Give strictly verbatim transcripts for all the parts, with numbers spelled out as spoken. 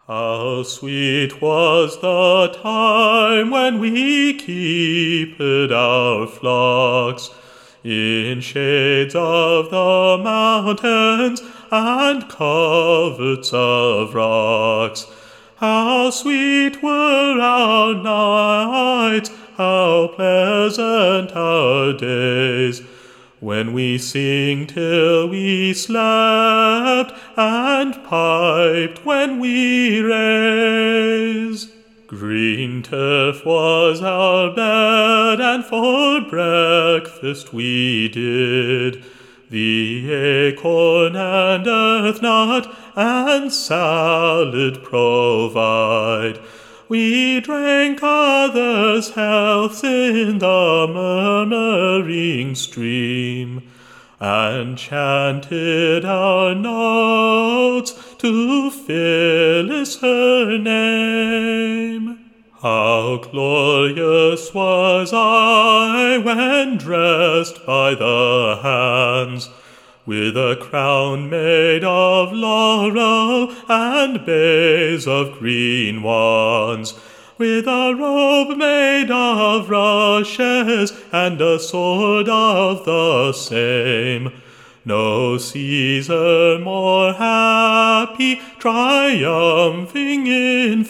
How sweet was the time when we keeped our flocks in shades of the mountains and coverts of rocks. How sweet were our nights, how pleasant our days, when we sing till we slept, and piped when we raise. Green turf was our bed, and for breakfast we did the acorn and earth nut and salad provide. We drank others' healths in the murmuring stream, and chanted our notes to Phyllis her name. How glorious was I when dressed by the hands, with a crown made of laurel and bays of green wands, with a robe made of rushes and a sword of the same. No Caesar more happy, triumphing in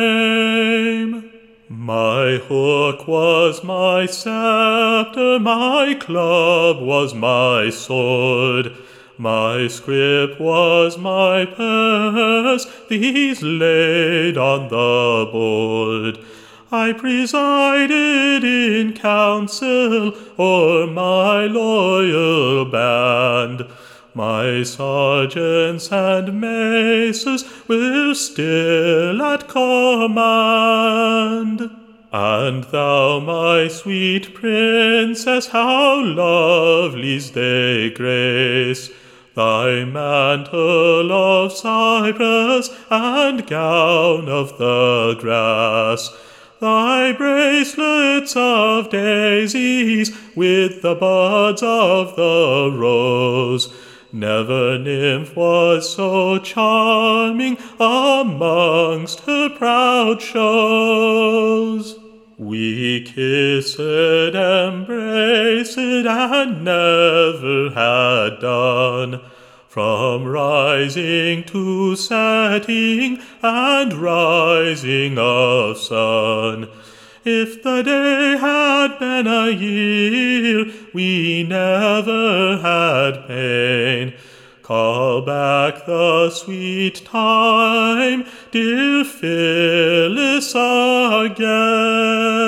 fame. My hook was my scepter, my club was my sword, my scrip was my purse, these laid on the board. I presided in council o'er my loyal band. My sergeants and maces were still at command. And thou, my sweet princess, how lovely's they grace, thy mantle of cypress and gown of the grass, thy bracelets of daisies with the buds of the rose. Never nymph was so charming amongst her proud shows. We kissed, embraced, and never had done, from rising to setting and rising of sun. If the day had been a year, we never had pain. Call back the sweet time, dear Phyllis, again.